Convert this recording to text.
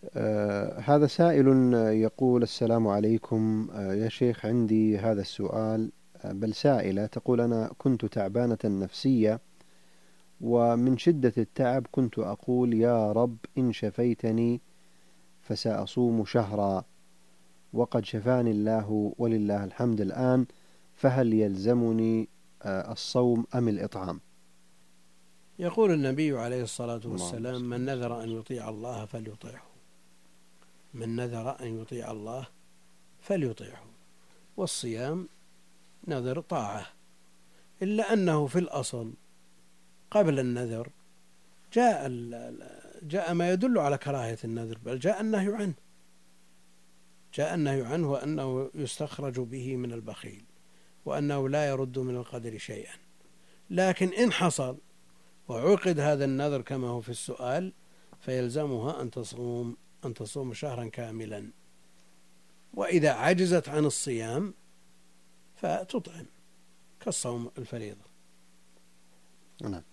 هذا سائل يقول: السلام عليكم، يا شيخ، عندي هذا السؤال. بل سائلة تقول: أنا كنت تعبانة نفسية، ومن شدة التعب كنت أقول: يا رب إن شفيتني فسأصوم شهرا، وقد شفاني الله ولله الحمد الآن، فهل يلزمني الصوم أم الإطعام؟ يقول النبي عليه الصلاة اللهم والسلام: صل من وسلم. نذر أن يطيع الله فليطيعه، من نذر أن يطيع الله فليطيعه. والصيام نذر طاعة، إلا أنه في الأصل قبل النذر جاء ما يدل على كراهية النذر، بل جاء النهي عنه وأنه يستخرج به من البخيل، وأنه لا يرد من القدر شيئا. لكن إن حصل وعقد هذا النذر كما هو في السؤال، فيلزمها أن تصوم شهرا كاملا، وإذا عجزت عن الصيام فتطعم كالصوم الفريضة. نعم.